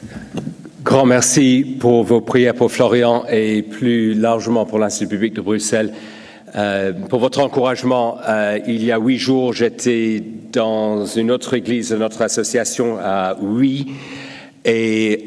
Grand merci pour vos prières pour Florian et plus largement pour l'Institut public de Bruxelles. Pour votre encouragement, il y a 8 jours, j'étais dans une autre église de notre association à Huy et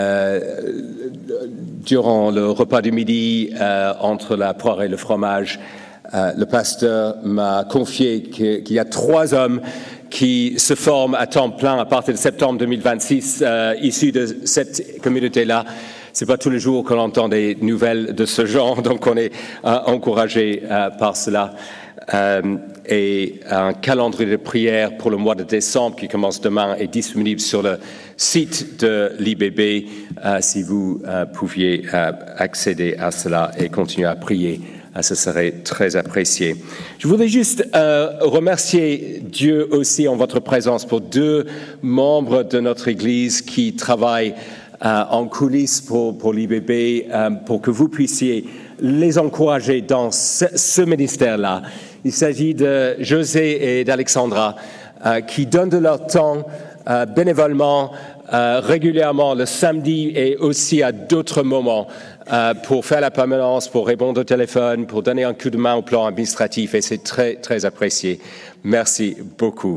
durant le repas du midi, entre la poire et le fromage, le pasteur m'a confié qu'il y a 3 hommes qui se forment à temps plein à partir de septembre 2026, issus de cette communauté-là. C'est pas tous les jours qu'on entend des nouvelles de ce genre, donc on est encouragé par cela. Et un calendrier de prière pour le mois de décembre qui commence demain est disponible sur le site de l'IBB, si vous pouviez accéder à cela et continuer à prier. Ce serait très apprécié. Je voudrais juste remercier Dieu aussi en votre présence pour 2 membres de notre Église qui travaillent en coulisses pour l'IBB, pour que vous puissiez les encourager dans ce ministère-là. Il s'agit de José et d'Alexandra qui donnent de leur temps bénévolement, régulièrement le samedi et aussi à d'autres moments pour faire la permanence, pour répondre au téléphone, pour donner un coup de main au plan administratif et c'est très, très apprécié. Merci beaucoup.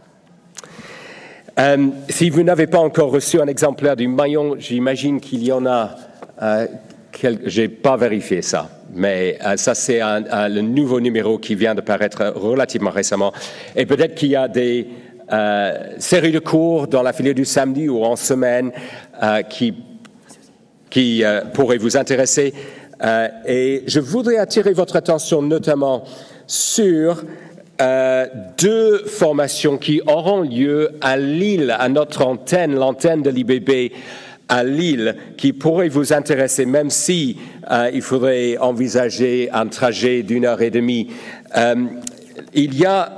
Si vous n'avez pas encore reçu un exemplaire du maillon, j'imagine qu'il y en a, j'ai pas vérifié ça, mais ça c'est le nouveau numéro qui vient de paraître relativement récemment et peut-être qu'il y a des séries de cours dans la filière du samedi ou en semaine qui pourraient vous intéresser. Et je voudrais attirer votre attention notamment sur 2 formations qui auront lieu à Lille, à notre antenne, l'antenne de l'IBB à Lille, qui pourraient vous intéresser, même si il faudrait envisager un trajet d'1h30. Il y a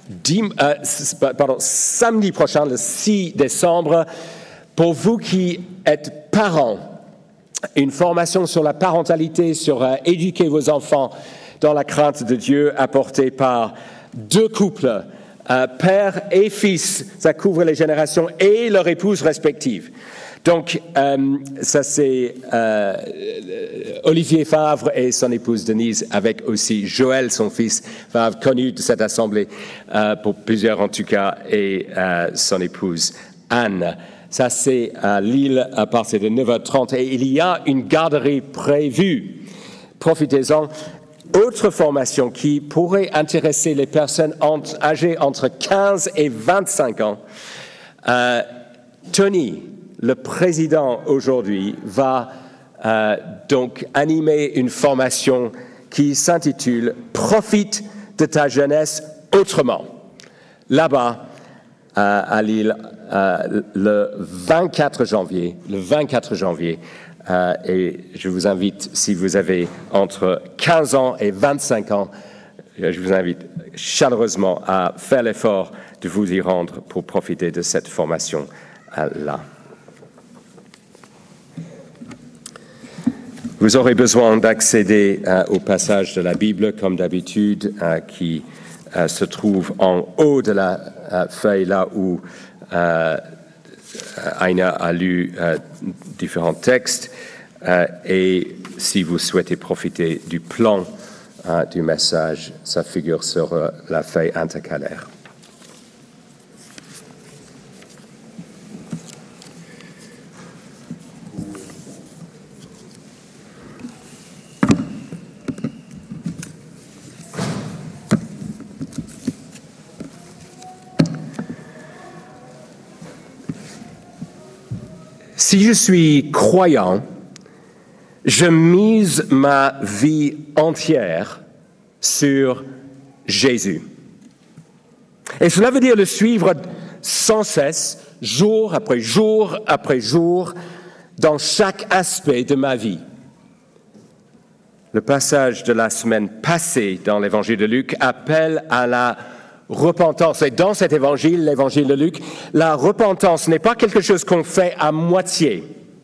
samedi prochain, le 6 décembre, pour vous qui êtes parents, une formation sur la parentalité, sur éduquer vos enfants dans la crainte de Dieu, apportée par 2 couples, père et fils, ça couvre les générations, et leurs épouses respectives. Donc, ça c'est Olivier Favre et son épouse Denise, avec aussi Joël, son fils Favre, connu de cette assemblée, pour plusieurs en tout cas, et son épouse Anne. Ça c'est à Lille à partir de 9h30 et il y a une garderie prévue. Profitez-en. Autre formation qui pourrait intéresser les personnes âgées entre 15 et 25 ans. Tony, le président aujourd'hui, va donc animer une formation qui s'intitule « Profite de ta jeunesse autrement ». Là-bas, à Lille, le 24 janvier. Et je vous invite, si vous avez entre 15 ans et 25 ans, je vous invite chaleureusement à faire l'effort de vous y rendre pour profiter de cette formation-là. Vous aurez besoin d'accéder au passage de la Bible, comme d'habitude, qui se trouve en haut de la feuille, là où Aina a lu différents textes. Et si vous souhaitez profiter du plan du message, ça figure sur la feuille intercalaire. Si je suis croyant, je mise ma vie entière sur Jésus. Et cela veut dire le suivre sans cesse, jour après jour après jour, dans chaque aspect de ma vie. Le passage de la semaine passée dans l'évangile de Luc appelle à la repentance. Et dans cet évangile, l'évangile de Luc, la repentance n'est pas quelque chose qu'on fait à moitié.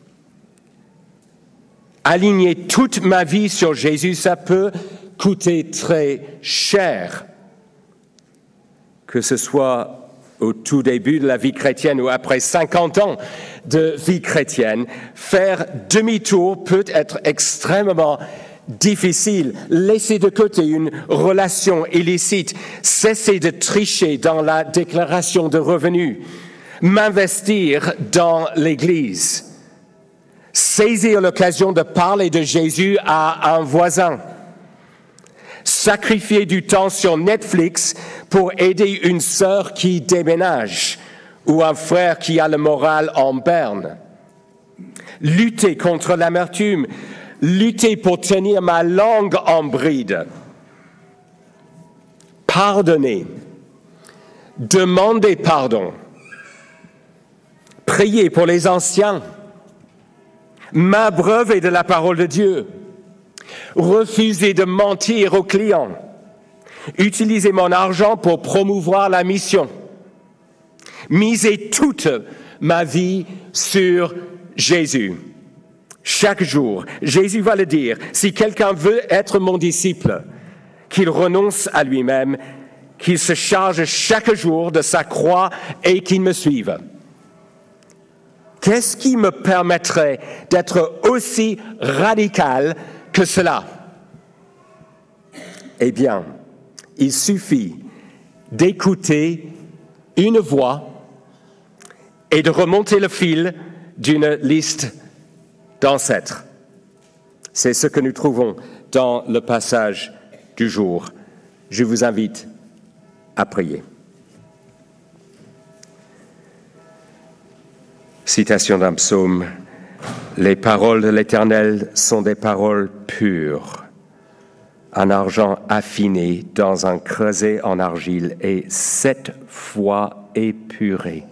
Aligner toute ma vie sur Jésus, ça peut coûter très cher. Que ce soit au tout début de la vie chrétienne ou après 50 ans de vie chrétienne, faire demi-tour peut être extrêmement difficile. Laisser de côté une relation illicite, cesser de tricher dans la déclaration de revenus, m'investir dans l'Église, saisir l'occasion de parler de Jésus à un voisin, sacrifier du temps sur Netflix pour aider une sœur qui déménage ou un frère qui a le moral en berne, lutter contre l'amertume, lutter pour tenir ma langue en bride, pardonner, demander pardon, prier pour les anciens, m'abreuver de la parole de Dieu, refuser de mentir aux clients, utiliser mon argent pour promouvoir la mission, miser toute ma vie sur Jésus. Chaque jour, Jésus va le dire, si quelqu'un veut être mon disciple, qu'il renonce à lui-même, qu'il se charge chaque jour de sa croix et qu'il me suive. Qu'est-ce qui me permettrait d'être aussi radical que cela? Eh bien, il suffit d'écouter une voix et de remonter le fil d'une liste d'ancêtres. C'est ce que nous trouvons dans le passage du jour. Je vous invite à prier. Citation d'un psaume. Les paroles de l'Éternel sont des paroles pures, un argent affiné dans un creuset en argile et 7 fois épuré.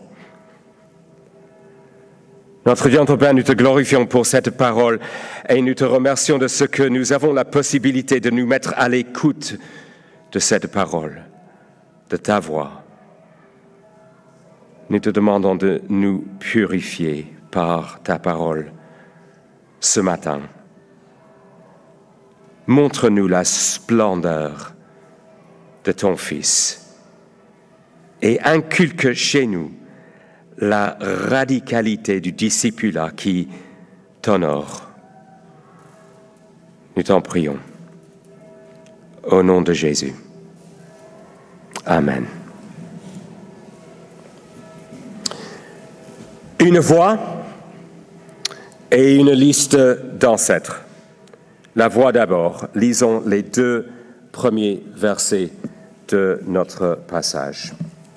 Notre Dieu, notre Père, nous te glorifions pour cette parole et nous te remercions de ce que nous avons la possibilité de nous mettre à l'écoute de cette parole, de ta voix. Nous te demandons de nous purifier par ta parole ce matin. Montre-nous la splendeur de ton Fils et inculque chez nous la radicalité du discipulat qui t'honore. Nous t'en prions. Au nom de Jésus. Amen. Une voix et une liste d'ancêtres. La voix d'abord. Lisons les 2 premiers versets de notre passage.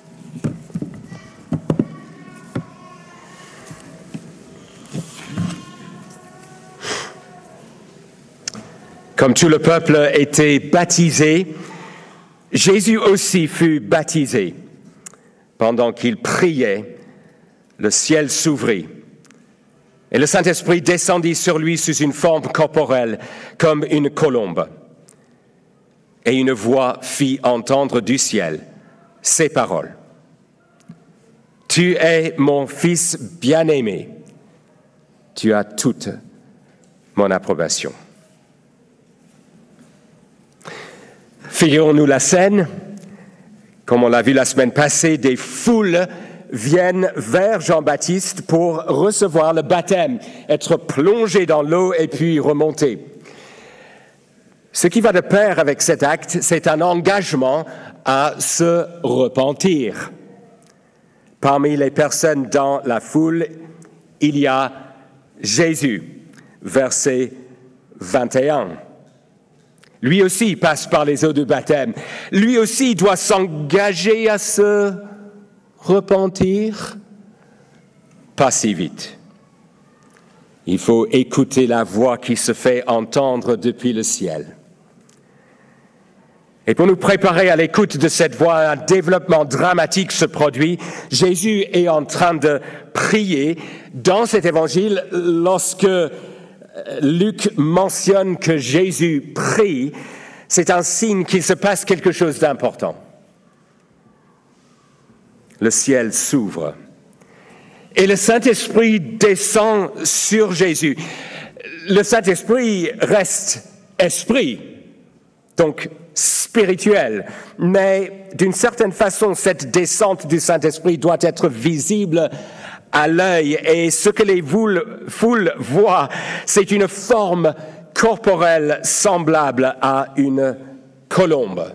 Comme tout le peuple était baptisé, Jésus aussi fut baptisé. Pendant qu'il priait, le ciel s'ouvrit et le Saint-Esprit descendit sur lui sous une forme corporelle comme une colombe. Et une voix fit entendre du ciel ces paroles. « Tu es mon Fils bien-aimé, tu as toute mon approbation. » Figurons-nous la scène, comme on l'a vu la semaine passée, des foules viennent vers Jean-Baptiste pour recevoir le baptême, être plongés dans l'eau et puis remonter. Ce qui va de pair avec cet acte, c'est un engagement à se repentir. Parmi les personnes dans la foule, il y a Jésus, verset 21. Lui aussi passe par les eaux du baptême. Lui aussi doit s'engager à se repentir. Pas si vite. Il faut écouter la voix qui se fait entendre depuis le ciel. Et pour nous préparer à l'écoute de cette voix, un développement dramatique se produit. Jésus est en train de prier dans cet évangile lorsque Luc mentionne que Jésus prie, c'est un signe qu'il se passe quelque chose d'important. Le ciel s'ouvre et le Saint-Esprit descend sur Jésus. Le Saint-Esprit reste esprit, donc spirituelle. Mais d'une certaine façon, cette descente du Saint-Esprit doit être visible à l'œil. Et ce que les foules voient, c'est une forme corporelle semblable à une colombe.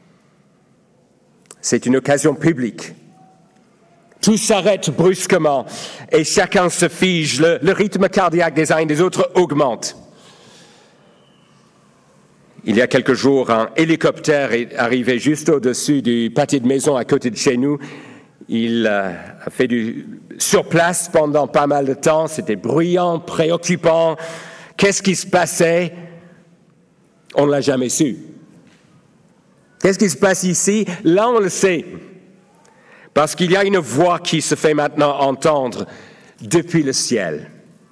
C'est une occasion publique. Tout s'arrête brusquement et chacun se fige. Le rythme cardiaque des uns et des autres augmente. Il y a quelques jours, un hélicoptère est arrivé juste au-dessus du pâté de maison à côté de chez nous. Il a fait sur place pendant pas mal de temps. C'était bruyant, préoccupant. Qu'est-ce qui se passait? On ne l'a jamais su. Qu'est-ce qui se passe ici? Là, on le sait. Parce qu'il y a une voix qui se fait maintenant entendre depuis le ciel.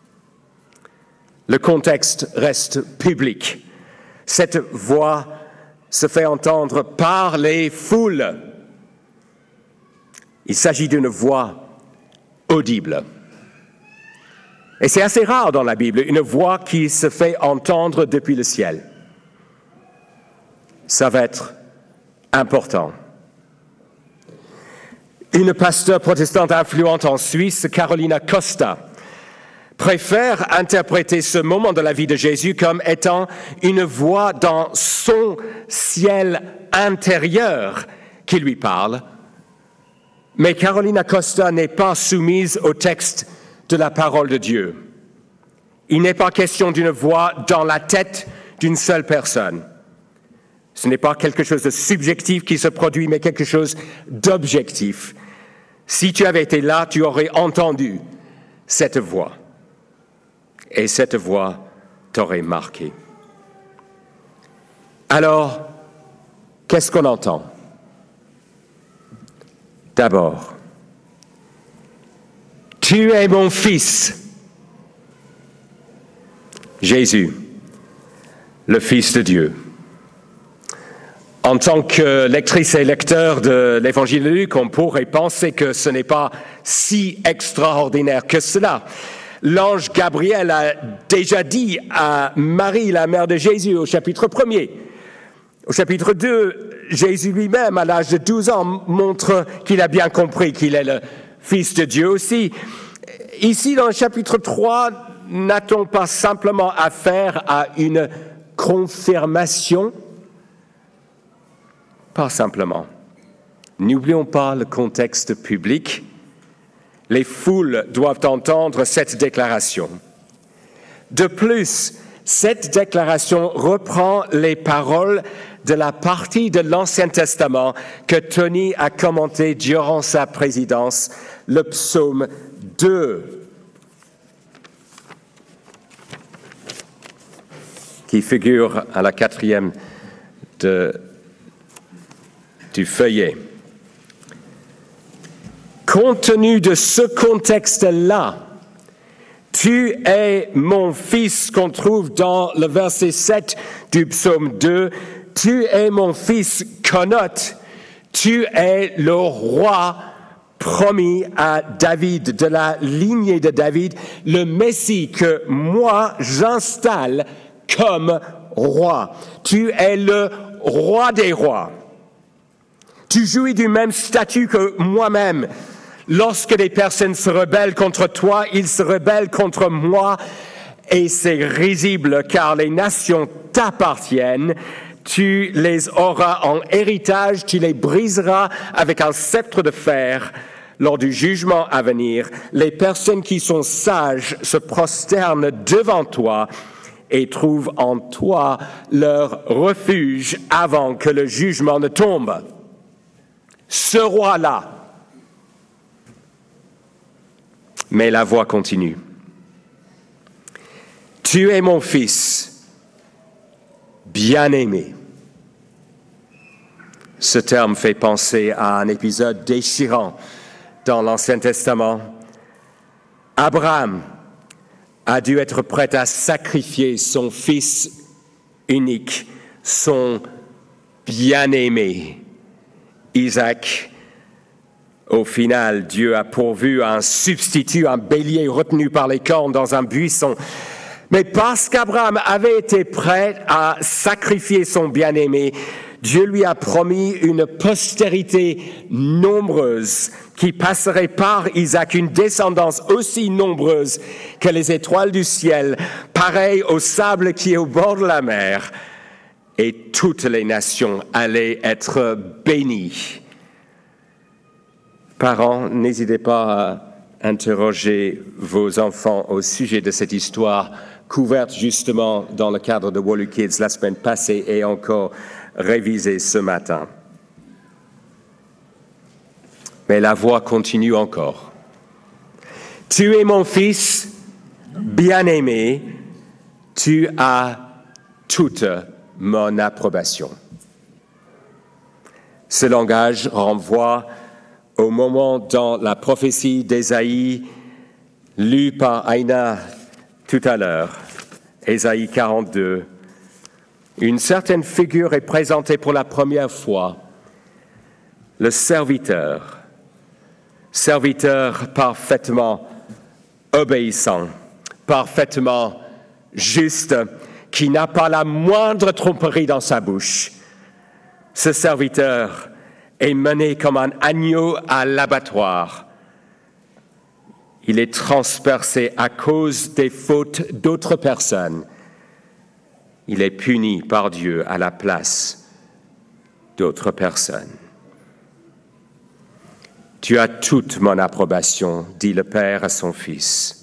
Le contexte reste public. Cette voix se fait entendre par les foules. Il s'agit d'une voix audible. Et c'est assez rare dans la Bible, une voix qui se fait entendre depuis le ciel. Ça va être important. Une pasteure protestante influente en Suisse, Carolina Costa, préfère interpréter ce moment de la vie de Jésus comme étant une voix dans son ciel intérieur qui lui parle. Mais Carolina Costa n'est pas soumise au texte de la parole de Dieu. Il n'est pas question d'une voix dans la tête d'une seule personne. Ce n'est pas quelque chose de subjectif qui se produit, mais quelque chose d'objectif. Si tu avais été là, tu aurais entendu cette voix. Et cette voix t'aurait marqué. Alors, qu'est-ce qu'on entend? D'abord, tu es mon fils, Jésus, le Fils de Dieu. En tant que lectrice et lecteur de l'Évangile de Luc, on pourrait penser que ce n'est pas si extraordinaire que cela. L'ange Gabriel a déjà dit à Marie, la mère de Jésus, au chapitre 1er. Au chapitre 2, Jésus lui-même, à l'âge de 12 ans, montre qu'il a bien compris qu'il est le Fils de Dieu aussi. Ici, dans le chapitre 3, n'a-t-on pas simplement affaire à une confirmation? Pas simplement. N'oublions pas le contexte public. Les foules doivent entendre cette déclaration. De plus, cette déclaration reprend les paroles de la partie de l'Ancien Testament que Tony a commenté durant sa présidence, le psaume 2, qui figure à la 4e du feuillet. Compte tenu de ce contexte-là, tu es mon fils qu'on trouve dans le verset 7 du psaume 2. Tu es mon fils connote, tu es le roi promis à David, de la lignée de David, le Messie que moi j'installe comme roi. Tu es le roi des rois. Tu jouis du même statut que moi-même. Lorsque des personnes se rebellent contre toi, ils se rebellent contre moi. Et c'est risible car les nations t'appartiennent. Tu les auras en héritage, tu les briseras avec un sceptre de fer. Lors du jugement à venir, les personnes qui sont sages se prosternent devant toi et trouvent en toi leur refuge avant que le jugement ne tombe. Ce roi-là. Mais la voix continue. Tu es mon fils, bien-aimé. Ce terme fait penser à un épisode déchirant dans l'Ancien Testament. Abraham a dû être prêt à sacrifier son fils unique, son bien-aimé, Isaac. Au final, Dieu a pourvu un substitut, un bélier retenu par les cornes dans un buisson. Mais parce qu'Abraham avait été prêt à sacrifier son bien-aimé, Dieu lui a promis une postérité nombreuse qui passerait par Isaac, une descendance aussi nombreuse que les étoiles du ciel, pareille au sable qui est au bord de la mer. Et toutes les nations allaient être bénies. Parents, n'hésitez pas à interroger vos enfants au sujet de cette histoire couverte justement dans le cadre de Wally Kids la semaine passée et encore révisée ce matin. Mais la voix continue encore. Tu es mon fils bien-aimé, tu as toute mon approbation. Ce langage renvoie au moment dans la prophétie d'Ésaïe, lue par Aïna tout à l'heure, Ésaïe 42. Une certaine figure est présentée pour la première fois, le serviteur parfaitement obéissant, parfaitement juste, qui n'a pas la moindre tromperie dans sa bouche. Ce serviteur est mené comme un agneau à l'abattoir. Il est transpercé à cause des fautes d'autres personnes. Il est puni par Dieu à la place d'autres personnes. Tu as toute mon approbation, dit le Père à son Fils.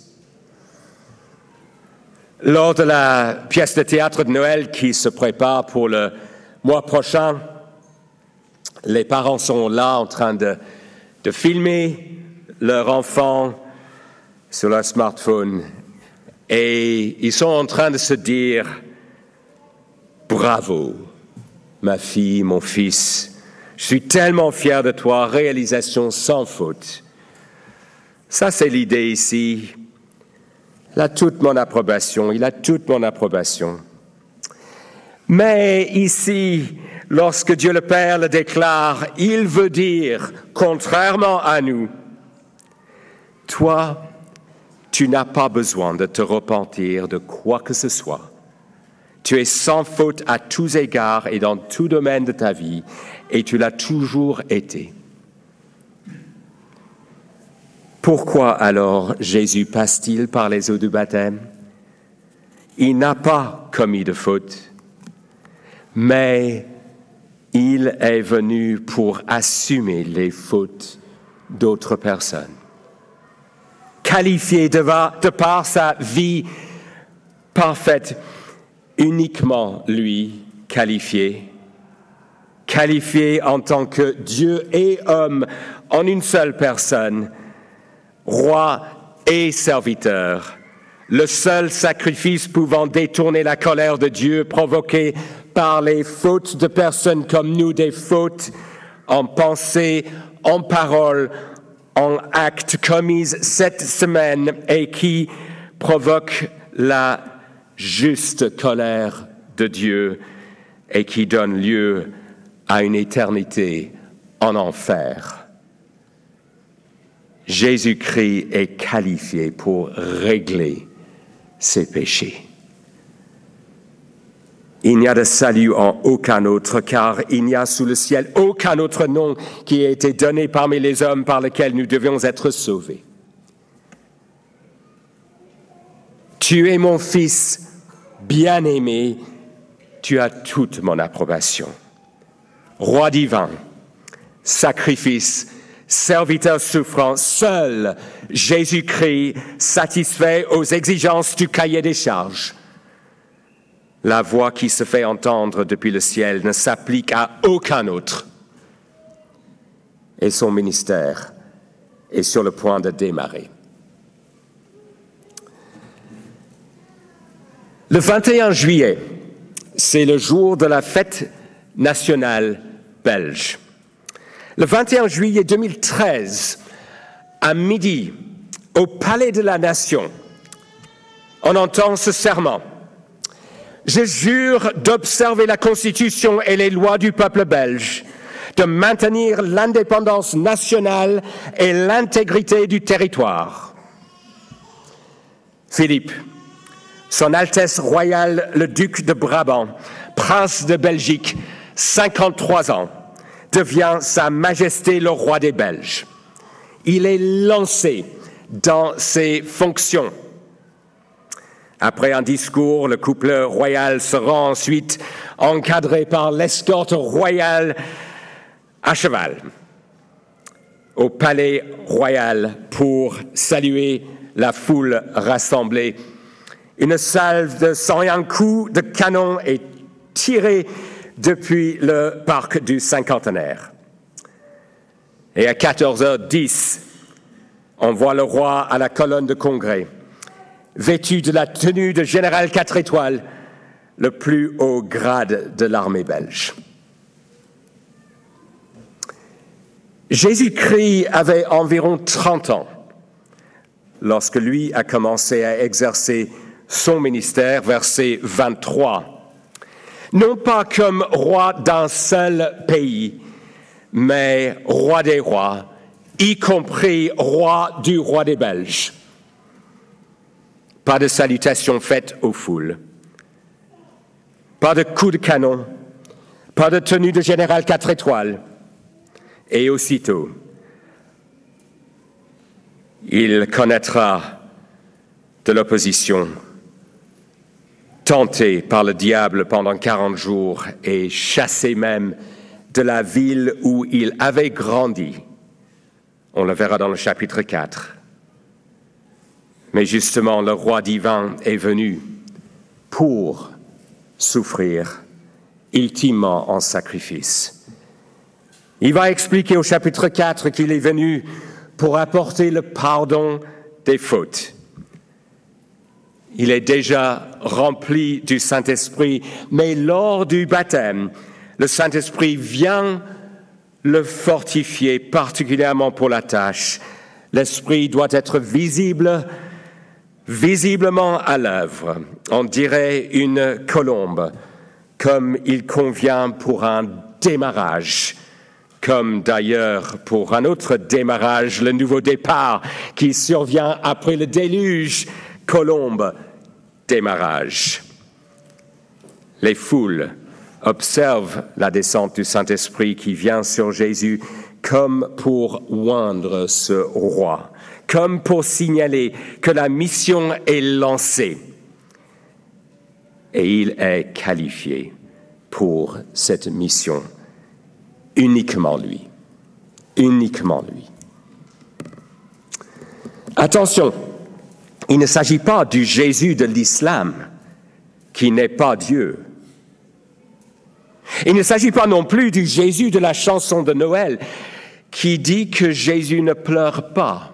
Lors de la pièce de théâtre de Noël qui se prépare pour le mois prochain, les parents sont là en train de filmer leur enfant sur leur smartphone et ils sont en train de se dire « Bravo, ma fille, mon fils, je suis tellement fier de toi, réalisation sans faute. » Ça, c'est l'idée ici. Il a toute mon approbation, il a toute mon approbation. Mais ici, lorsque Dieu le Père le déclare, il veut dire, contrairement à nous, toi, tu n'as pas besoin de te repentir de quoi que ce soit. Tu es sans faute à tous égards et dans tout domaine de ta vie, et tu l'as toujours été. Pourquoi alors Jésus passe-t-il par les eaux du baptême? Il n'a pas commis de faute, mais il est venu pour assumer les fautes d'autres personnes. Qualifié de par sa vie parfaite, uniquement lui qualifié en tant que Dieu et homme en une seule personne, roi et serviteur, le seul sacrifice pouvant détourner la colère de Dieu provoquée par les fautes de personnes comme nous, des fautes en pensée, en parole, en actes commises cette semaine et qui provoquent la juste colère de Dieu et qui donne lieu à une éternité en enfer. Jésus-Christ est qualifié pour régler ses péchés. Il n'y a de salut en aucun autre, car il n'y a sous le ciel aucun autre nom qui ait été donné parmi les hommes par lequel nous devions être sauvés. Tu es mon fils bien-aimé, tu as toute mon approbation. Roi divin, sacrifice, serviteur souffrant, seul Jésus-Christ satisfait aux exigences du cahier des charges. La voix qui se fait entendre depuis le ciel ne s'applique à aucun autre. Et son ministère est sur le point de démarrer. Le 21 juillet, c'est le jour de la fête nationale belge. Le 21 juillet 2013, à midi, au Palais de la Nation, on entend ce serment. Je jure d'observer la Constitution et les lois du peuple belge, de maintenir l'indépendance nationale et l'intégrité du territoire. Philippe, Son Altesse royale le duc de Brabant, prince de Belgique, 53 ans, devient Sa Majesté le roi des Belges. Il est lancé dans ses fonctions. Après un discours, le couple royal sera ensuite encadré par l'escorte royale à cheval au palais royal pour saluer la foule rassemblée. Une salve de 101 coups de canon est tirée depuis le parc du Cinquantenaire. Et à 14h10, on voit le roi à la colonne de congrès, vêtu de la tenue de général 4 étoiles, le plus haut grade de l'armée belge. Jésus-Christ avait environ 30 ans lorsque lui a commencé à exercer son ministère, verset 23. Non pas comme roi d'un seul pays, mais roi des rois, y compris roi du roi des Belges. Pas de salutation faite aux foules, pas de coup de canon, pas de tenue de général 4 étoiles. Et aussitôt, il connaîtra de l'opposition, tenté par le diable pendant 40 jours et chassé même de la ville où il avait grandi. On le verra dans le chapitre 4. Mais justement, le roi divin est venu pour souffrir ultimement en sacrifice. Il va expliquer au chapitre 4 qu'il est venu pour apporter le pardon des fautes. Il est déjà rempli du Saint-Esprit, mais lors du baptême, le Saint-Esprit vient le fortifier, particulièrement pour la tâche. L'Esprit doit être visiblement à l'œuvre. On dirait une colombe, comme il convient pour un démarrage, comme d'ailleurs pour un autre démarrage, le nouveau départ qui survient après le déluge, colombe, démarrage. Les foules observent la descente du Saint-Esprit qui vient sur Jésus comme pour oindre ce roi, comme pour signaler que la mission est lancée. Et il est qualifié pour cette mission. Uniquement lui. Uniquement lui. Attention, il ne s'agit pas du Jésus de l'islam qui n'est pas Dieu. Il ne s'agit pas non plus du Jésus de la chanson de Noël qui dit que Jésus ne pleure pas.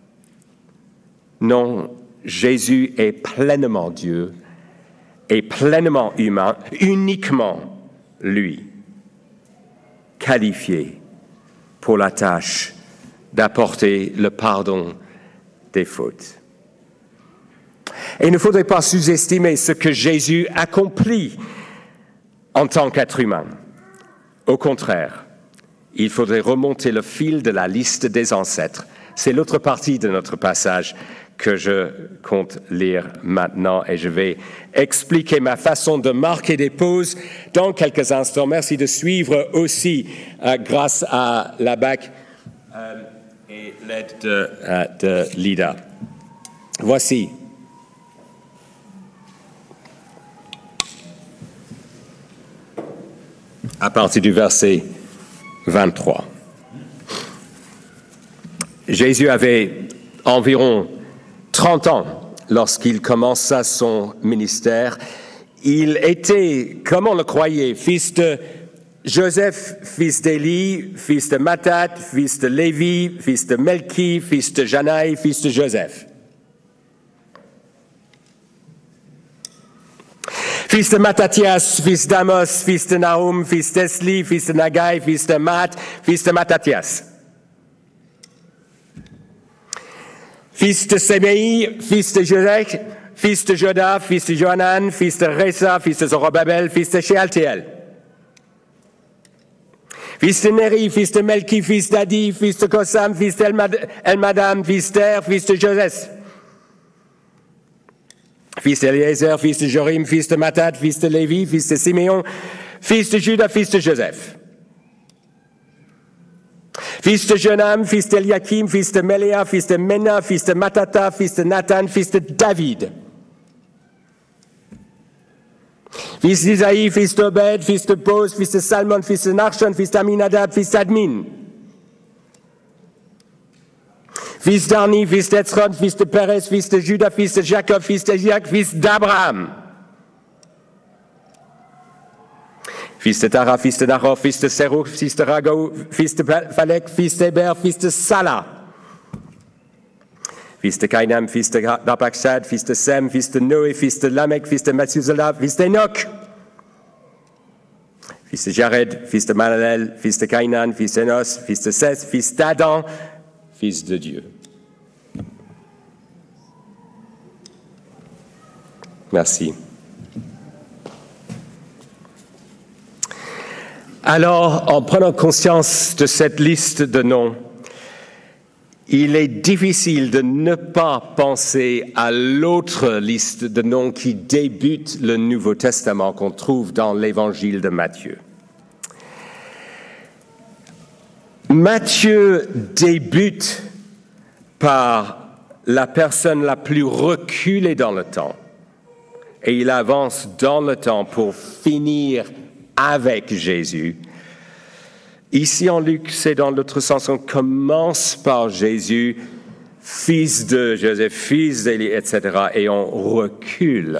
Non, Jésus est pleinement Dieu et pleinement humain, uniquement lui, qualifié pour la tâche d'apporter le pardon des fautes. Et il ne faudrait pas sous-estimer ce que Jésus accomplit en tant qu'être humain. Au contraire, il faudrait remonter le fil de la liste des ancêtres. C'est l'autre partie de notre passage que je compte lire maintenant et je vais expliquer ma façon de marquer des pauses dans quelques instants. Merci de suivre aussi grâce à la BAC et l'aide de Lida. Voici. À partir du verset 23. Jésus avait environ 30 ans lorsqu'il commença son ministère. Il était, comme on le croyait, fils de Joseph, fils d'Élie, fils de Mattat, fils de Lévi, fils de Melchi, fils de Janaï, fils de Joseph. Fils de Matthathias, fils d'Amos, fils de Nahum, fils d'Esli, fils de Nagai, fils de Matt, fils de Matthathias. Fils de Séméi, fils de Josech, fils de Joda, fils de Johanan, fils de Ressa, fils de Zorobabel, fils de Shealtiel. Fils de Neri, fils de Melchi, fils d'Adi, fils de Kosam, fils d'Elmadam, fils d'Er, fils de Joseph. Fils d'Eliezer, fils de Jorim, fils de Mattat, fils de Lévi, fils de Siméon, fils de Judas, fils de Joseph. Fils de Jonam, fils d'Eliakim, fils de Meléa, fils de Mena, fils de Matata, fils de Nathan, fils de David. Fils d'Isaïe, fils d'Obed, fils de Boz, fils de Salmon, fils de Nachshon, fils d'Aminadab, fils d'Admin. Fils d'Arni, fils d'Etzron, fils de Pérez, fils de Judas, fils de Jacob, fils d'Isaac, fils d'Abraham. Fils de Tara, fils de Nahor, fils de Serug, fils de Rago, fils de Phalek, fils d'Héber, fils de Salah. Fils de Caïnam, fils de Arpachshad, fils de Sem, fils de Noé, fils de Lamech, fils de Mathuselah, fils d'Enoch. Fils de Jared, fils de Malalel, fils de Caïnan, fils d'Enos, fils de Seth, fils d'Adam, fils de Dieu. Merci. Alors, en prenant conscience de cette liste de noms, il est difficile de ne pas penser à l'autre liste de noms qui débute le Nouveau Testament qu'on trouve dans l'Évangile de Matthieu. Matthieu débute par la personne la plus reculée dans le temps et il avance dans le temps pour finir avec Jésus. Ici en Luc, c'est dans l'autre sens, on commence par Jésus, fils de Joseph, fils d'Élie, etc., et on recule.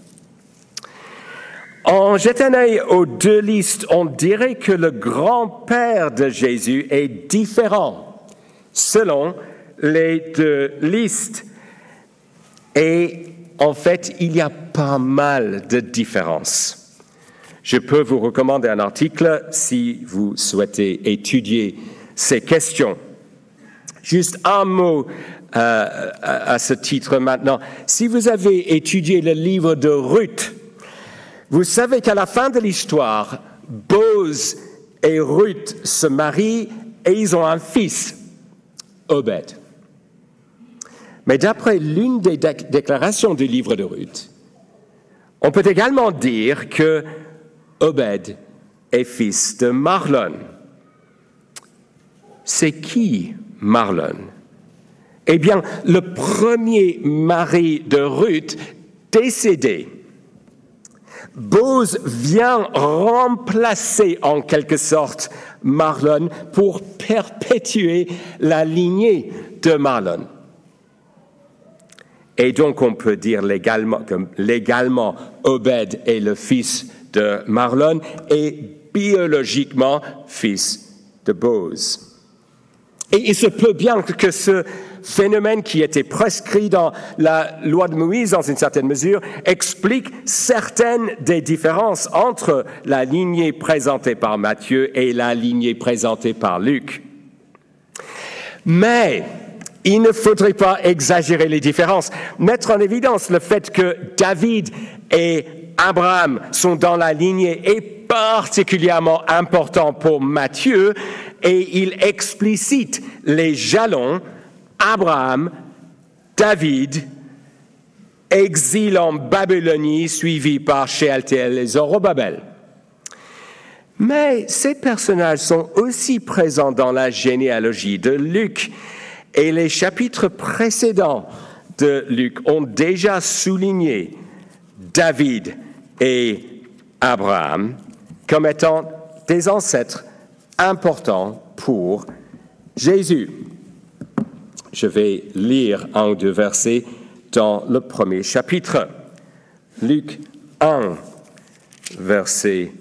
En jetant un œil aux deux listes, on dirait que le grand-père de Jésus est différent selon les deux listes. Et en fait, il y a pas mal de différences. Je peux vous recommander un article si vous souhaitez étudier ces questions. Juste un mot à ce titre maintenant. Si vous avez étudié le livre de Ruth, vous savez qu'à la fin de l'histoire, Boz et Ruth se marient et ils ont un fils, Obed. Mais d'après l'une des déclarations du livre de Ruth, on peut également dire que Obed est fils de Mahlon. C'est qui Mahlon? Eh bien, le premier mari de Ruth décédé. Boz vient remplacer en quelque sorte Mahlon pour perpétuer la lignée de Mahlon. Et donc on peut dire légalement Obed est le fils de Mahlon et biologiquement fils de Boz. Et il se peut bien que ce phénomène qui était prescrit dans la loi de Moïse dans une certaine mesure explique certaines des différences entre la lignée présentée par Matthieu et la lignée présentée par Luc. Mais il ne faudrait pas exagérer les différences. Mettre en évidence le fait que David et Abraham sont dans la lignée est particulièrement important pour Matthieu et il explicite les jalons Abraham, David, exil en Babylonie suivi par Shealtiel et Zorobabel. Mais ces personnages sont aussi présents dans la généalogie de Luc et les chapitres précédents de Luc ont déjà souligné David et Abraham comme étant des ancêtres importants pour Jésus. Je vais lire un ou deux versets dans le premier chapitre. Luc 1, verset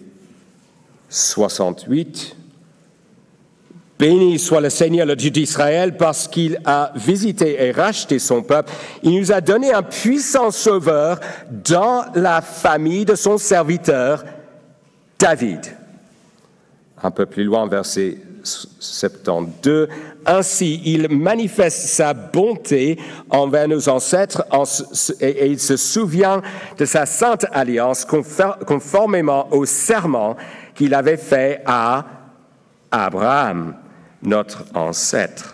68. Béni soit le Seigneur, le Dieu d'Israël, parce qu'il a visité et racheté son peuple. Il nous a donné un puissant sauveur dans la famille de son serviteur David. Un peu plus loin, verset 72. Ainsi, il manifeste sa bonté envers nos ancêtres et il se souvient de sa sainte alliance conformément au serment qu'il avait fait à Abraham, notre ancêtre.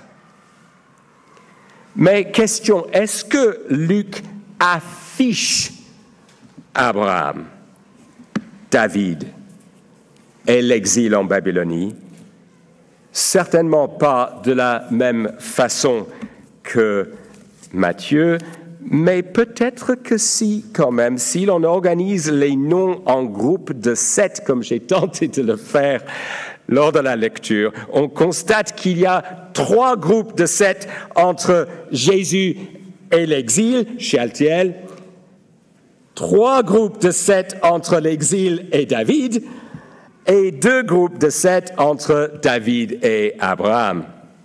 Mais question, est-ce que Luc affiche Abraham, David et l'exil en Babylonie. Certainement pas de la même façon que Matthieu, mais peut-être que si, quand même, si l'on organise les noms en groupes de 7, comme j'ai tenté de le faire lors de la lecture, on constate qu'il y a 3 groupes de 7 entre Jésus et l'exil, chez Altiel, 3 groupes de 7 entre l'exil et David, et 2 groupes de 7 entre David et Abraham.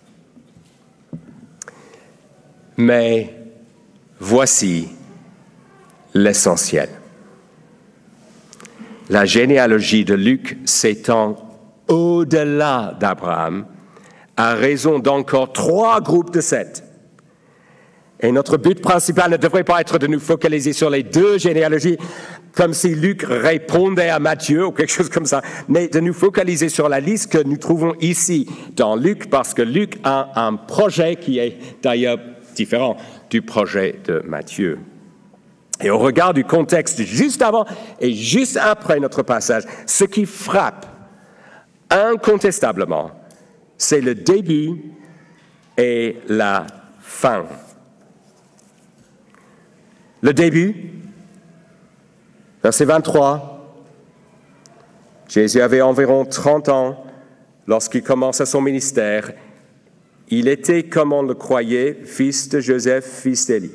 Mais voici l'essentiel. La généalogie de Luc s'étend au-delà d'Abraham, à raison d'encore 3 groupes de 7. Et notre but principal ne devrait pas être de nous focaliser sur les 2 généalogies, comme si Luc répondait à Matthieu ou quelque chose comme ça, mais de nous focaliser sur la liste que nous trouvons ici dans Luc, parce que Luc a un projet qui est d'ailleurs différent du projet de Matthieu. Et au regard du contexte juste avant et juste après notre passage, ce qui frappe incontestablement, c'est le début et la fin. Le début, verset 23, Jésus avait environ 30 ans lorsqu'il commença son ministère. Il était, comme on le croyait, fils de Joseph, fils d'Élie.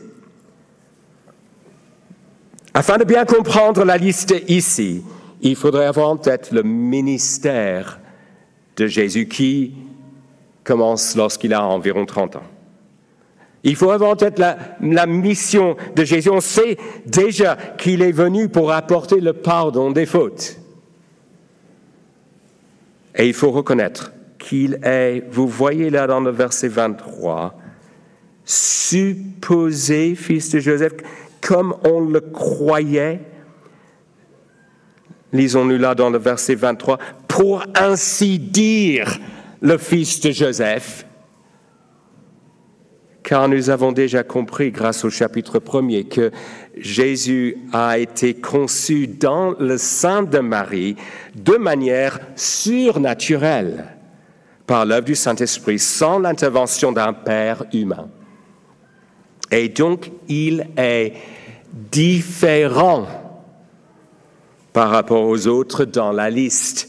Afin de bien comprendre la liste ici, il faudrait avoir en tête le ministère de Jésus qui commence lorsqu'il a environ 30 ans. Il faut avoir en tête la mission de Jésus. On sait déjà qu'il est venu pour apporter le pardon des fautes. Et il faut reconnaître qu'il est, vous voyez là dans le verset 23, supposé fils de Joseph, comme on le croyait. Lisons-nous là dans le verset 23, pour ainsi dire le fils de Joseph. Car nous avons déjà compris, grâce au chapitre 1er, que Jésus a été conçu dans le sein de Marie de manière surnaturelle, par l'œuvre du Saint-Esprit, sans l'intervention d'un père humain. Et donc, il est différent par rapport aux autres dans la liste.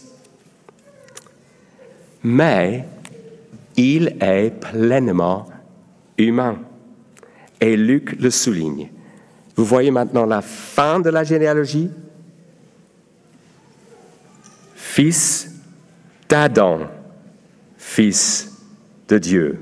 Mais il est pleinement humain. Et Luc le souligne. Vous voyez maintenant la fin de la généalogie. Fils d'Adam, fils de Dieu.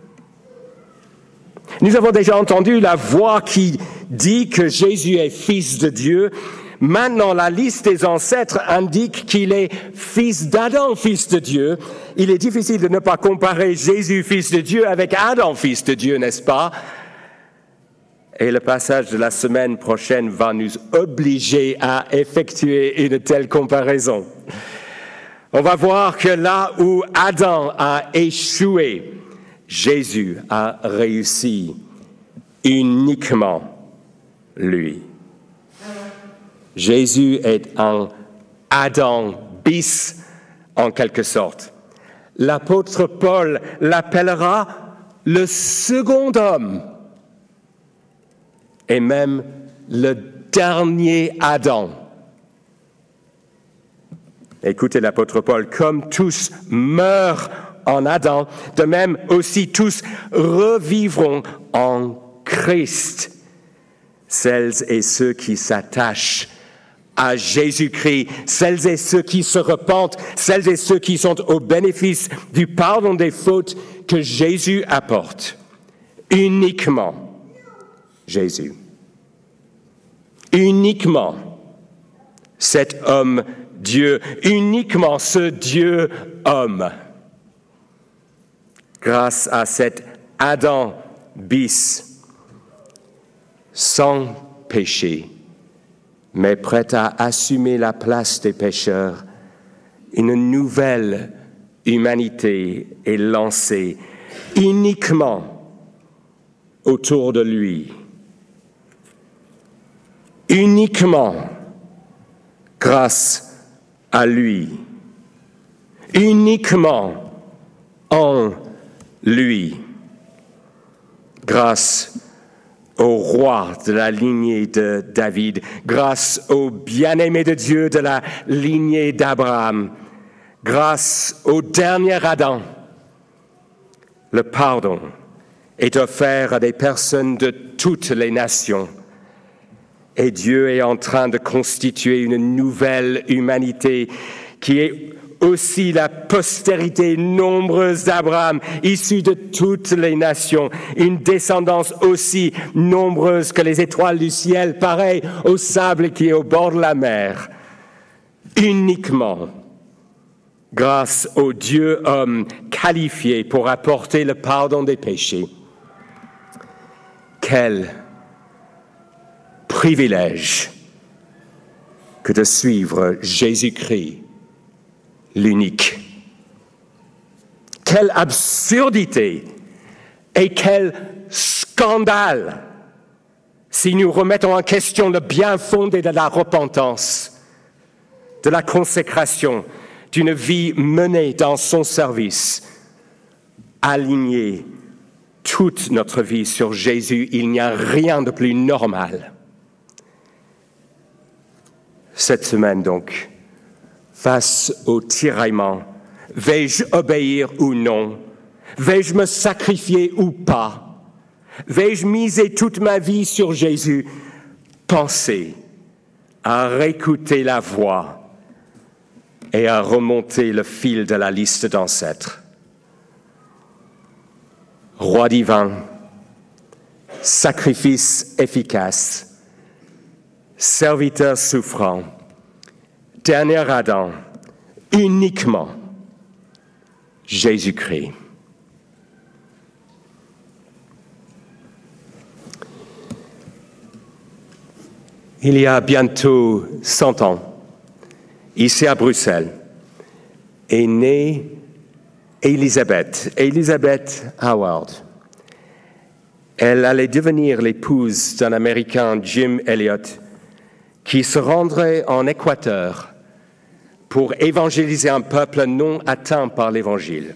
Nous avons déjà entendu la voix qui dit que Jésus est fils de Dieu. Maintenant, la liste des ancêtres indique qu'il est fils d'Adam, fils de Dieu. Il est difficile de ne pas comparer Jésus, fils de Dieu, avec Adam, fils de Dieu, n'est-ce pas? Et le passage de la semaine prochaine va nous obliger à effectuer une telle comparaison. On va voir que là où Adam a échoué, Jésus a réussi uniquement lui. Jésus est un Adam bis en quelque sorte. L'apôtre Paul l'appellera le second homme et même le dernier Adam. Écoutez l'apôtre Paul, comme tous meurent en Adam, de même aussi tous revivront en Christ. Celles et ceux qui s'attachent à Jésus-Christ, celles et ceux qui se repentent, celles et ceux qui sont au bénéfice du pardon des fautes que Jésus apporte. Uniquement Jésus. Uniquement cet homme Dieu, uniquement ce Dieu homme. Grâce à cet Adam bis, sans péché, mais prêt à assumer la place des pécheurs, une nouvelle humanité est lancée uniquement autour de lui. Uniquement grâce à lui. uniquement en lui. Grâce au roi de la lignée de David, grâce au bien-aimé de Dieu de la lignée d'Abraham, grâce au dernier Adam, le pardon est offert à des personnes de toutes les nations. Et Dieu est en train de constituer une nouvelle humanité qui est aussi la postérité nombreuse d'Abraham, issue de toutes les nations, une descendance aussi nombreuse que les étoiles du ciel, pareil au sable qui est au bord de la mer, uniquement grâce au Dieu homme qualifié pour apporter le pardon des péchés. Quel privilège que de suivre Jésus-Christ, l'unique. Quelle absurdité et quel scandale si nous remettons en question le bien fondé de la repentance, de la consécration, d'une vie menée dans son service, alignée toute notre vie sur Jésus. Il n'y a rien de plus normal. Cette semaine donc, face au tiraillement, vais-je obéir ou non? Vais-je me sacrifier ou pas? Vais-je miser toute ma vie sur Jésus? Pensez à réécouter la voix et à remonter le fil de la liste d'ancêtres. Roi divin, sacrifice efficace, serviteur souffrant, dernier Adam, uniquement Jésus-Christ. Il y a bientôt 100 ans, ici à Bruxelles, est née Elizabeth Howard. Elle allait devenir l'épouse d'un Américain, Jim Elliot, qui se rendrait en Équateur pour évangéliser un peuple non atteint par l'Évangile.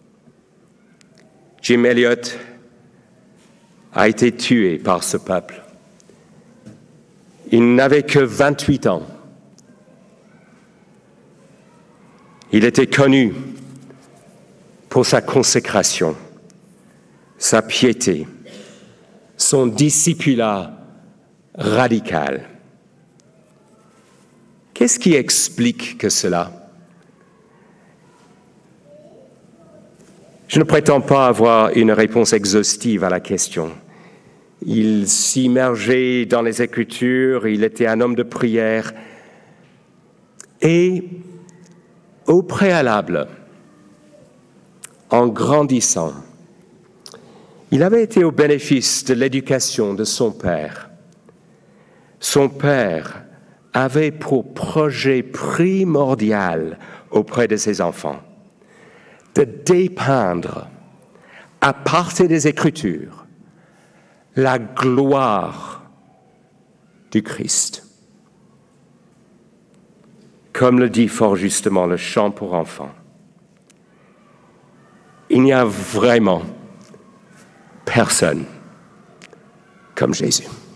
Jim Elliot a été tué par ce peuple. Il n'avait que 28 ans. Il était connu pour sa consécration, sa piété, son discipulat radical. Qu'est-ce qui explique que cela? Je ne prétends pas avoir une réponse exhaustive à la question. Il s'immergeait dans les Écritures, il était un homme de prière. Et au préalable, en grandissant, il avait été au bénéfice de l'éducation de son père. Son père avait pour projet primordial auprès de ses enfants de dépeindre, à partir des Écritures, la gloire du Christ. Comme le dit fort justement le chant pour enfants, il n'y a vraiment personne comme Jésus.